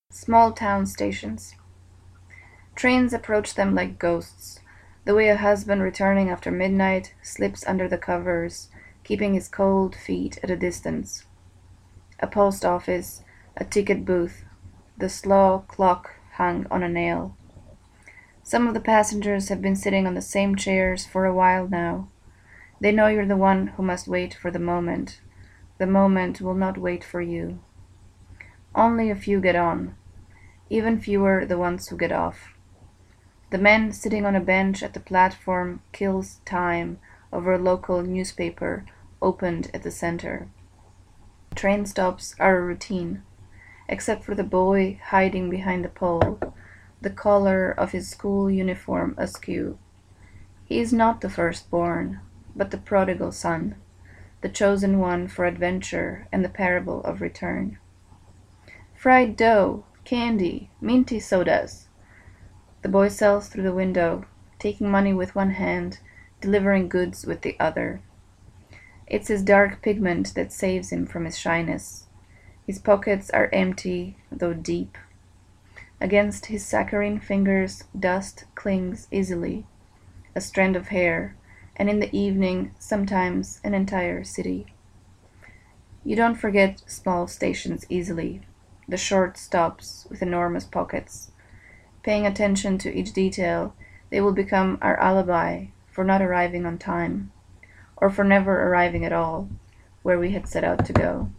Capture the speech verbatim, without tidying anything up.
Small town stations. Trains approach them like ghosts, the way a husband returning after midnight slips under the covers, keeping his cold feet at a distance. A post office, a ticket booth, the slow clock hung on a nail. Some of the passengers have been sitting on the same chairs for a while now. They know you're the one who must wait for the moment. The moment will not wait for you. Only a few get on. Even fewer the ones who get off. The man sitting on a bench at the platform kills time over a local newspaper opened at the center. Train stops are a routine, except for the boy hiding behind the pole, the collar of his school uniform askew. He is not the firstborn, but the prodigal son, the chosen one for adventure and the parable of return. Fried dough, candy, minty sodas. The boy sells through the window, taking money with one hand, delivering goods with the other. It's his dark pigment that saves him from his shyness. His pockets are empty, though deep. Against his saccharine fingers dust clings easily, a strand of hair, and in the evening sometimes an entire city. You don't forget small stations easily, the short stops with enormous pockets. Paying attention to each detail, they will become our alibi for not arriving on time, or for never arriving at all, where we had set out to go.